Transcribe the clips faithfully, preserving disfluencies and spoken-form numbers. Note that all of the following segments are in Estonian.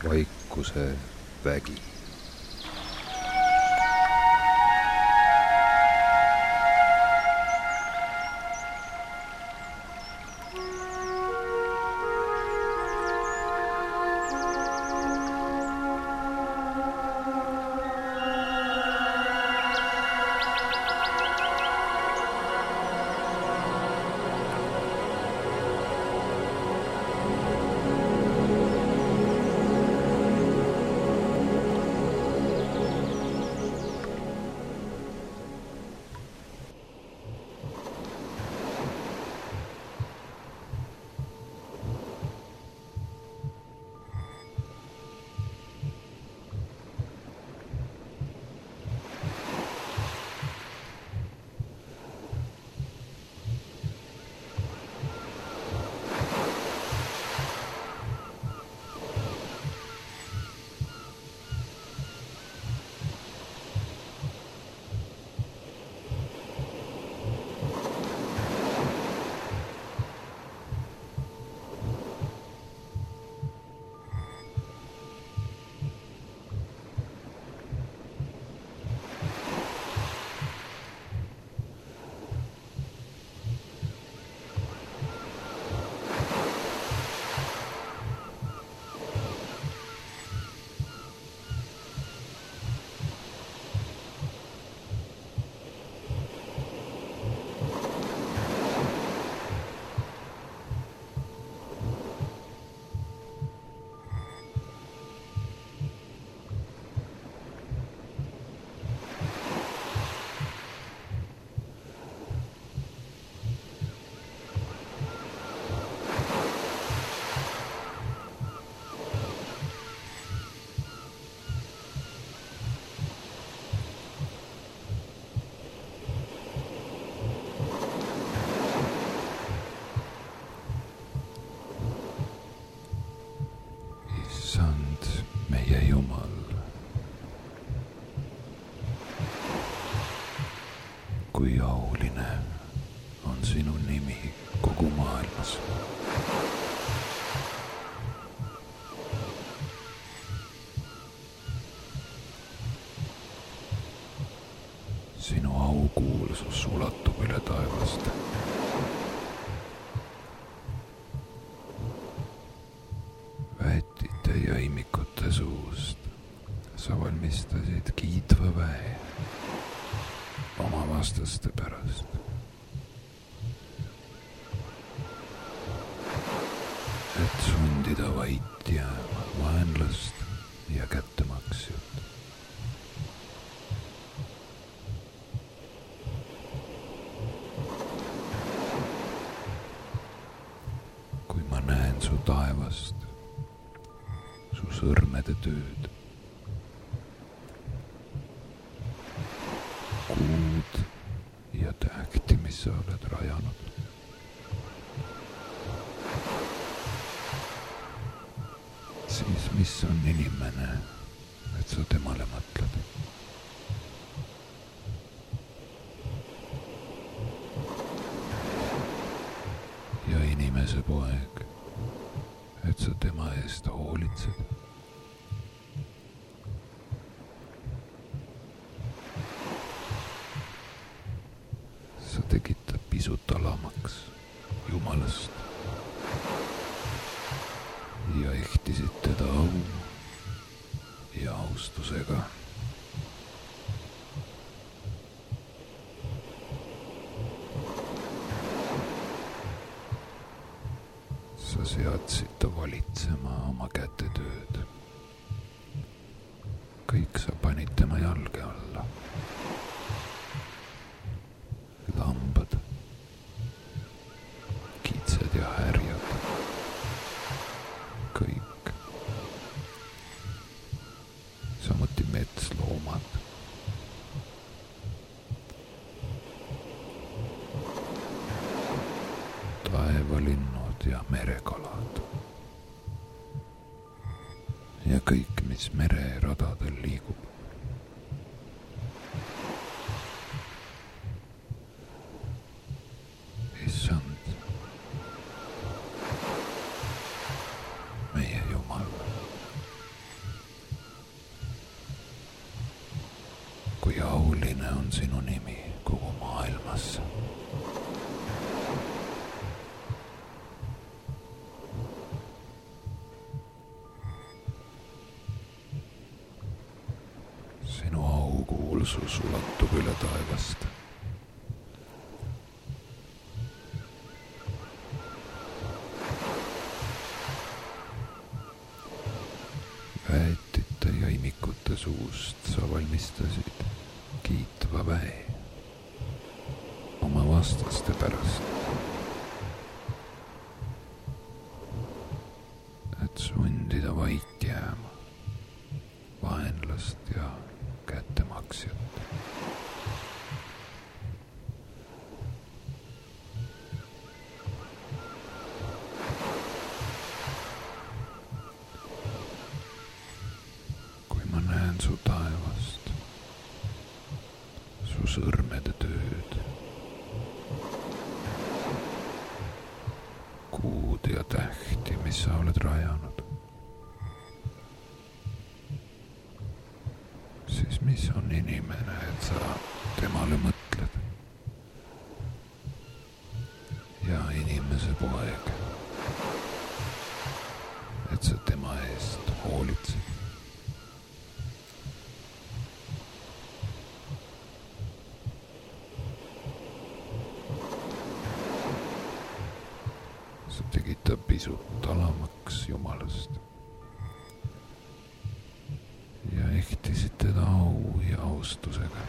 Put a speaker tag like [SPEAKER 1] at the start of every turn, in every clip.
[SPEAKER 1] vaikuse vägi. Issand, meie Jumal, kui auline on sinu nimi kogu maailmas. Sinu aukuulsus ulatub üle taevaste. Väetite ja imikute suust sa valmistasid kiitva väe oma vastaste pärast. Et sundida vait jääma vaenlast ja kättemaksjat. Kui ma näen su taevast, su sõrmede tööd, kuud ja tähti, mis sa oled rajanud. Siis mis on inimene, et sa temale mõtled? Ja inimese poeg, et sa tema eest hoolitsed. Sa tegid ta pisut alamaks Jumalast ja ehtisid teda au ja austusega. Sa seadsid ta valitsema oma kätetööd. Kõik sa panid tema jalge alla. Lambad, kitsed ja härjad, kõik. Samuti metsloomad. Taevalinnud ja merekalad. Ja kõik, mis mereradadel liigub. Issand, meie Jumal, sinu nimi kogu maailmas. Sinu aukuulsus ulatub üle taevast. Väetite ja imikute suust sa valmistasid kiitva väe oma vastaste pärast, et sundida vait jääma vaenlast ja kättemaksjat. Kui ma näen su taevast, su sõrmede tööd, kuud ja tähti, mis sa oled rajanud, siis mis on inimene, et sa temale mõtled? Ja inimese poeg, et sa tema eest hoolitsed. See tegid ta pisut alamaks Jumalast ja ehtisid teda au ja austusega.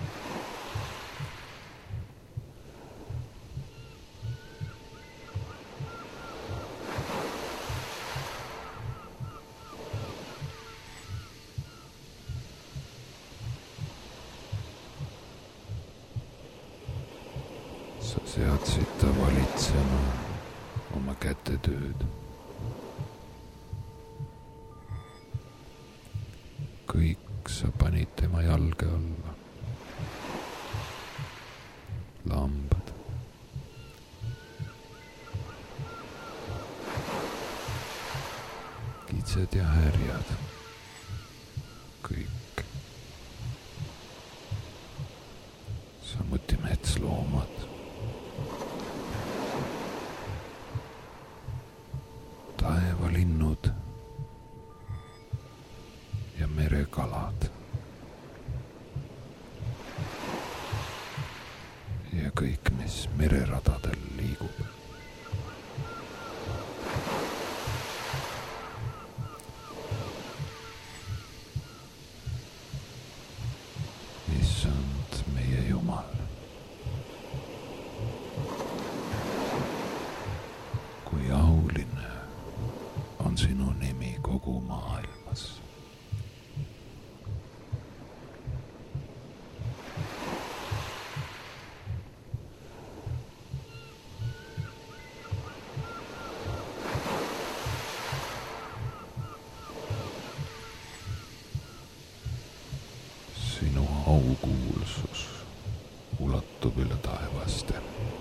[SPEAKER 1] Sa seadsid ta valitsema oma kätetööd. Kõik sa panid tema jalge alla. Lambad, kitsed ja härjad, kõik. Samuti metsloomad. Taevalinnud ja merekalad ja kõik, mis mereradadel liigub. Issand meie Jumal, kui auline on sinu nimi kogu maailmas. Sinu aukuulsus ulatub üle taevaste.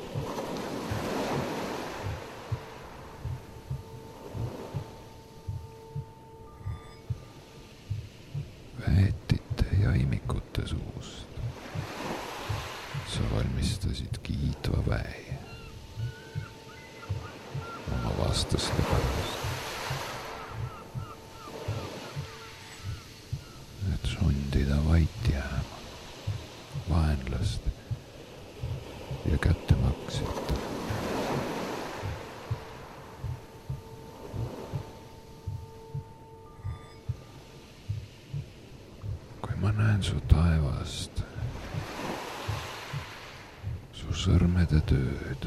[SPEAKER 1] Väetite ja imikute suust sa valmistasid kiitva väe oma vastaste pärast, et sundida vait jääma vaenlast ja kättemaksjat. Kui ma näen su taevast, su sõrmede tööd,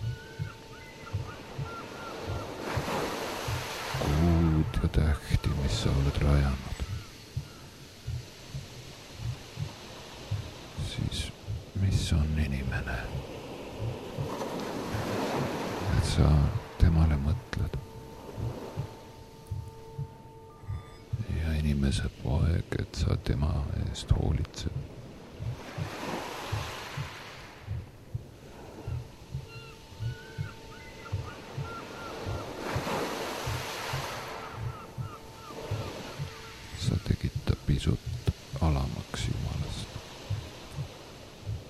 [SPEAKER 1] kuud ja tähti, mis sa oled rajanud, siis mis on inimene, et sa temale mõtled? Ja inimese poeg, et sa tema eest hoolitsed. Sa tegid ta pisut alamaks Jumalast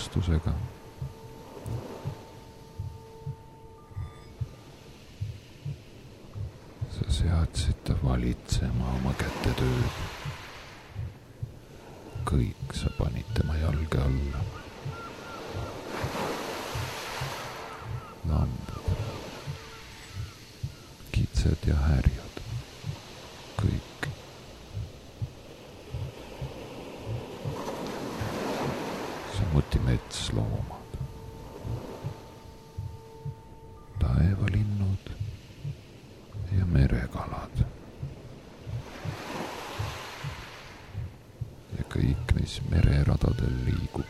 [SPEAKER 1] austusega. sa seadsid ta valitsema oma kätetööd. kõik sa panid tema jalge alla. lambad, kitsed ja härjad, kõik. samuti metsloomad, taevalinnud ja merekalad. ja kõik, mis mereradadel liigub.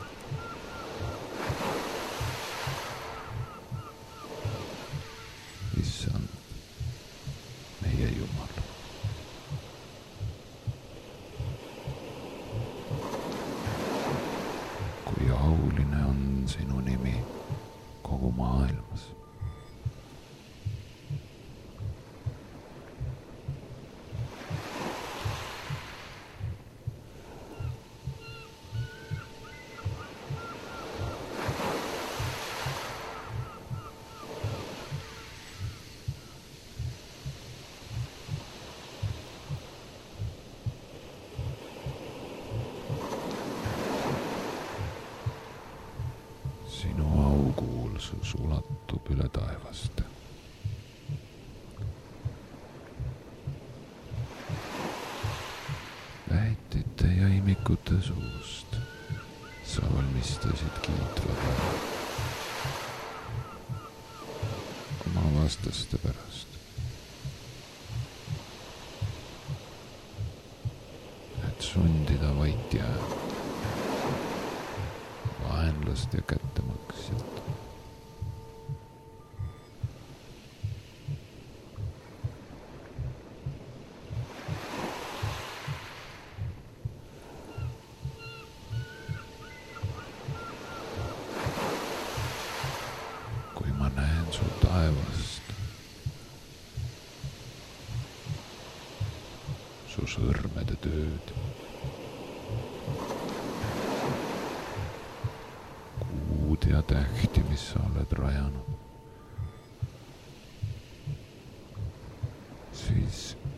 [SPEAKER 1] issand, meie Jumal. kui auline on sinu nimi kogu maailmas. sinu aukuulsus ulatub üle taevaste. väetite ja imikute suust sa valmistasid kiitva päeva oma vastaste pärast, et sundida vait jääma vaenlast ja kättemaksjat. kui ma näen su taevast, su sõrmede tööd, ja tähti, mis sa oled rajanud, siis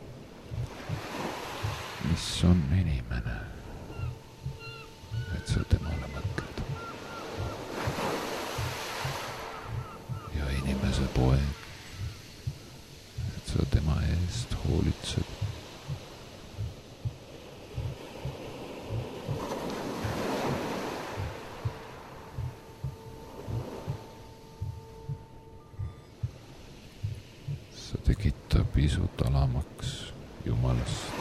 [SPEAKER 1] mis on inimene, et sa temale mõtled, ja inimese poeg, et sa tema eest hoolitsed. sa tegid ta pisut alamaks Jumalast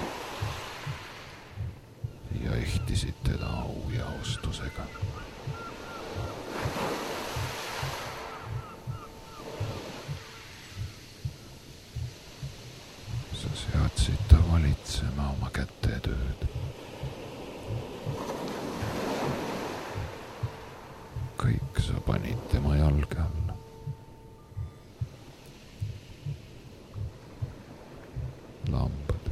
[SPEAKER 1] ja ehtisid teda au ja austusega. sa seadsid ta valitsema oma kätetööd. kõik sa panid tema jalge alla. lambad,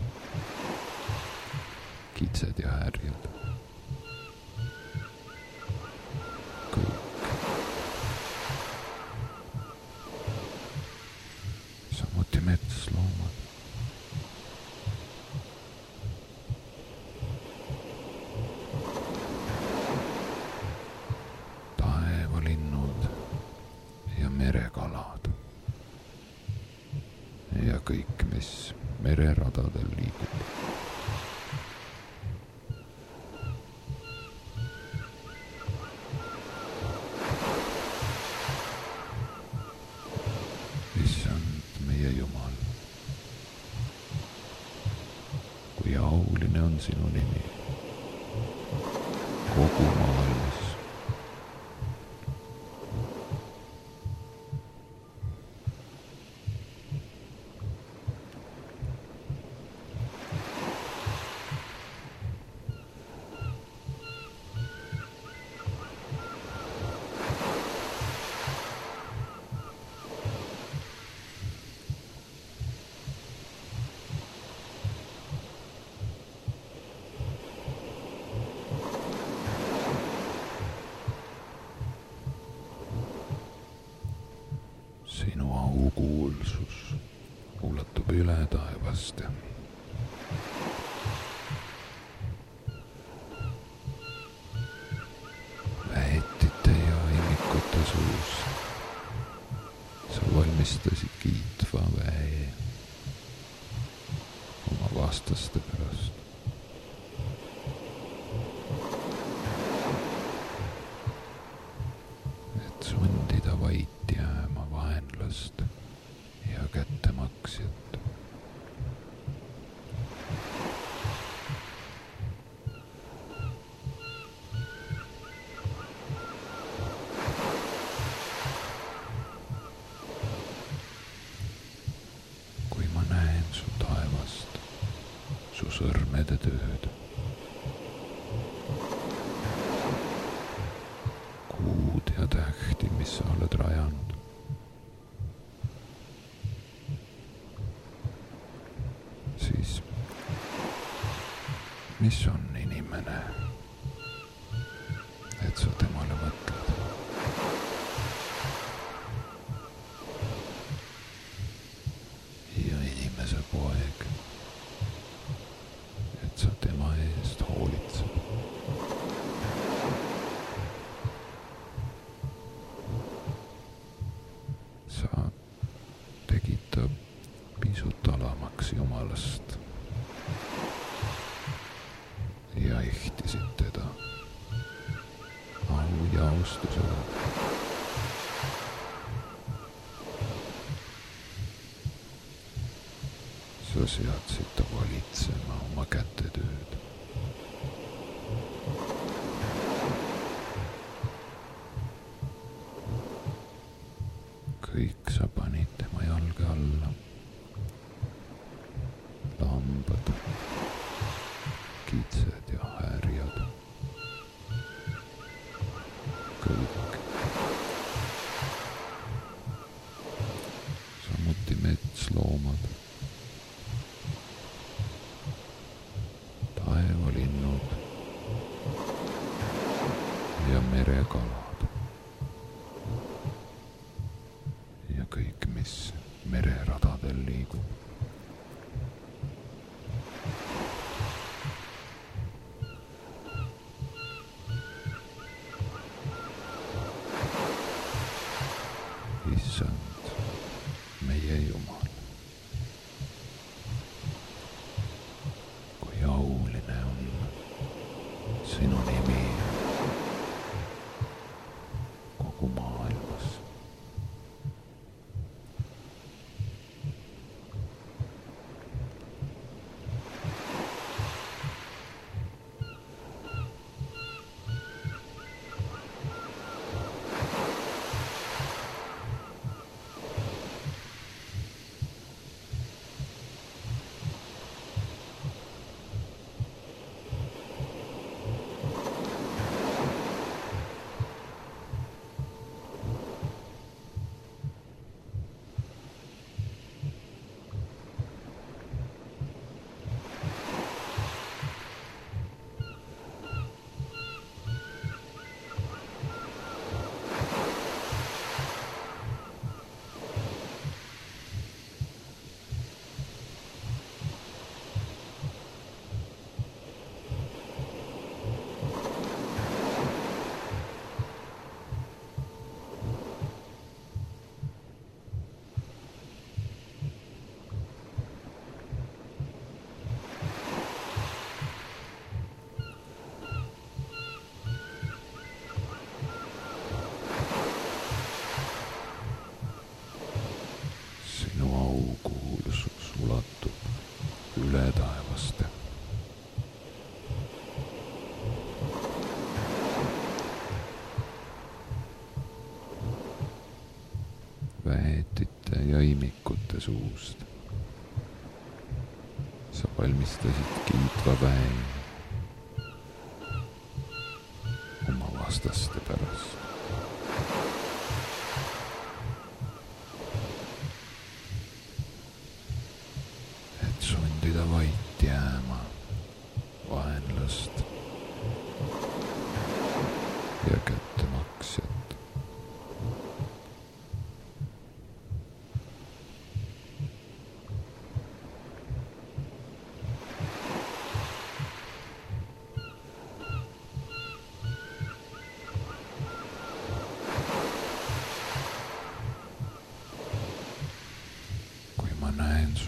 [SPEAKER 1] kitsed ja härjad, kõik. samuti metsloomad. taevalinnud ja merekalad ja kõik, mis mereradadel liigub. issand, meie Jumal, kui auline on sinu nimi kogu maailmas. sinu aukuulsus ulatub üle taevast ja väetite ja imikute suus sa valmistasid kiitva väe oma vastaste pärast. Et sundida vait jääma vaenlast ja kättemaksjat. Kui ma näen su taevast, su sõrmede tööd, kuud ja tähti, mis sa oled rajanud, siis mis on inimene, et sa temale mõtled? Ja inimese poeg, et sa tema eest hoolitsed. Sa tegid ta pisut alamaks Jumalast ja ehtisid teda au ja austusega. Sa seadsid ta valitsema oma kätetööd. Kõik sa panid tema jalge alla. Lambad, kitsed ja härjad. Kõik. Samuti metsloomad. Taevalinnud ja merekalad ja kõik, mis mereradadel liigub. Issand, meie Jumal, kui auline on sinu nimi kogu maailmas. Üle taevaste. Väetite ja imikute suust sa valmistasid kiitva väe oma vastaste pärast. Sundida vait jääma vaenlast ja kättemaksjat.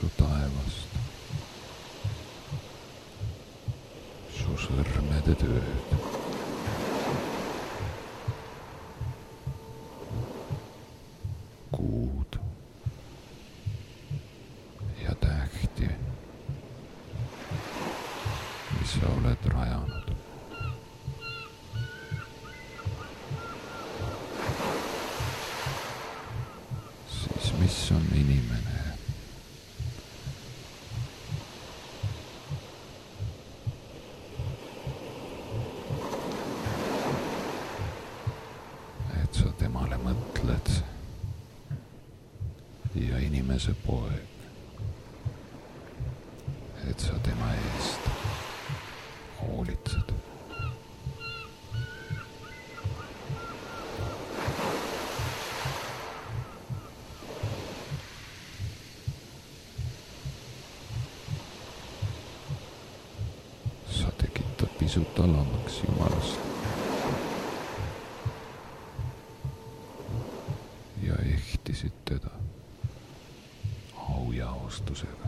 [SPEAKER 1] su taevast, su sõrmede tööd. Kuud ja tähti, mis sa oled rajanud. Siis mis on inimene? Et sa temale mõtled ja inimese poeg, et sa tema eest hoolitsed. Sa tekitad pisut alamaks Jumalast ja ehtisid teda au ja austusega.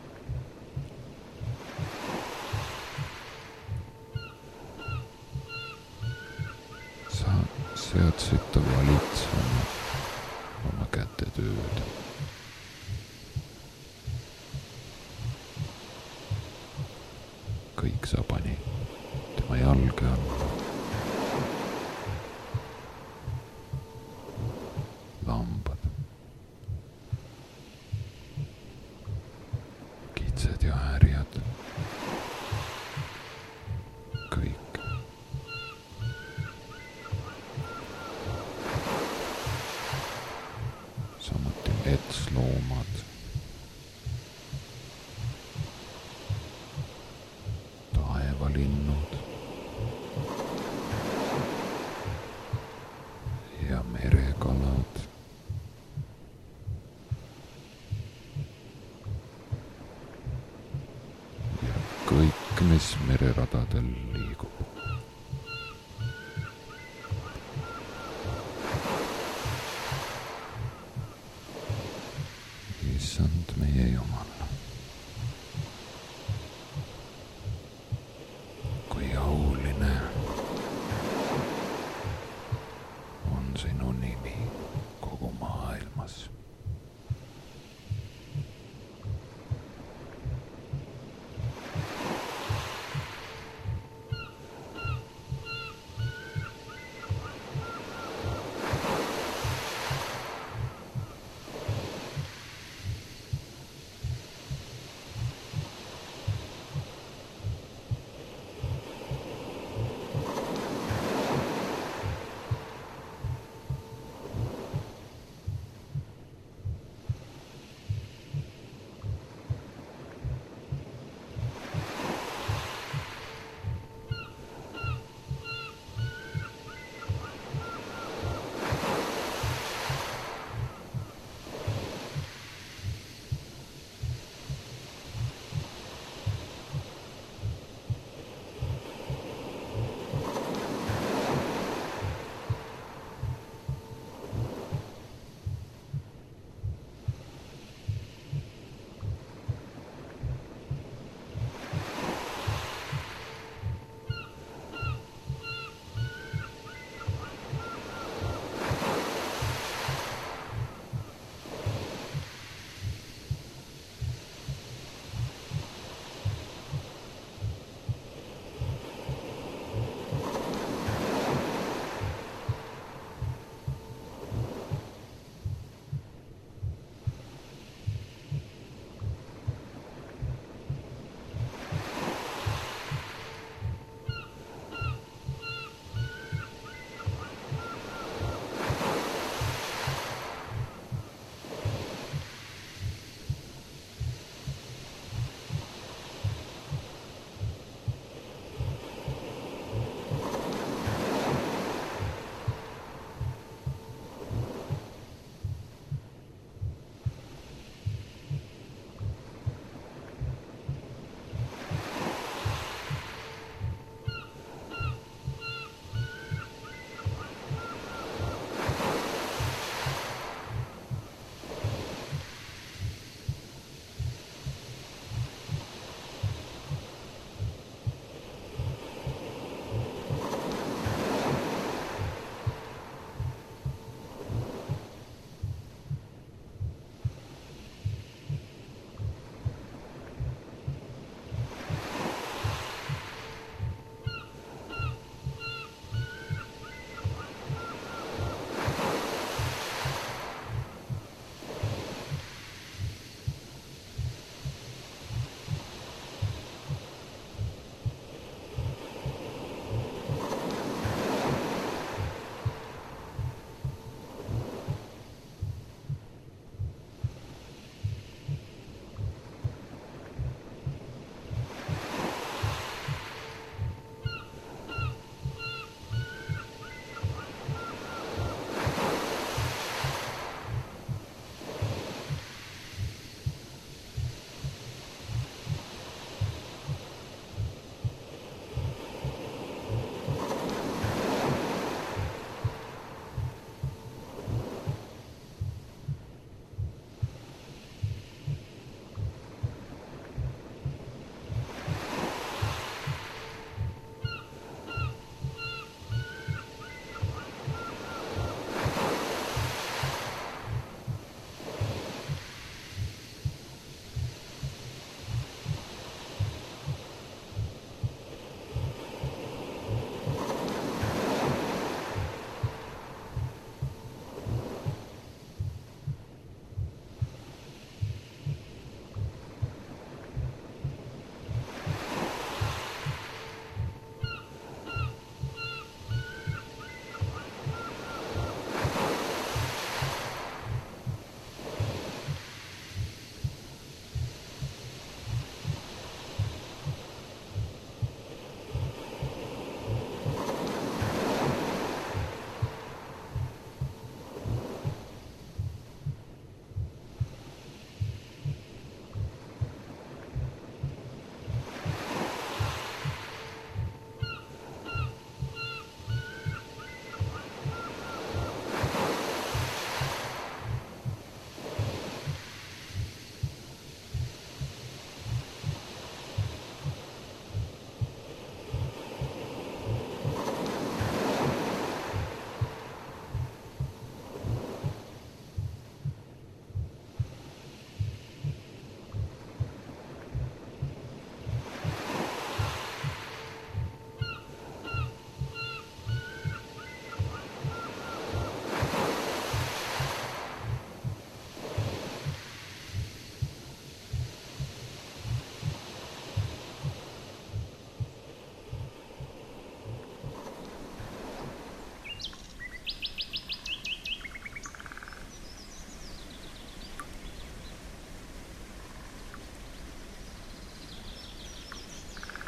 [SPEAKER 1] Sa seadsid ta valitsema oma käte tööd. Kõik sa pani tema jalge alla. Lambad, kitsed ja härjad, kõik. Samuti metsloomad, taevalinnud ja merekalad. Ja kõik, mis mereradadel liigub. Issand meie Jumal, kui auline on sinu nimi kogu maailmas.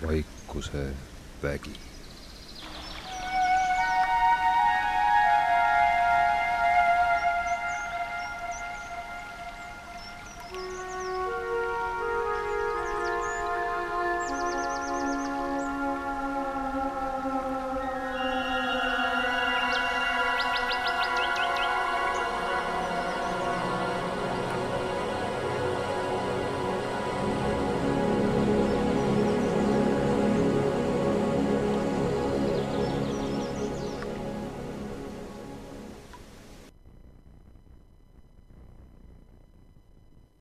[SPEAKER 1] vaikuse vägi.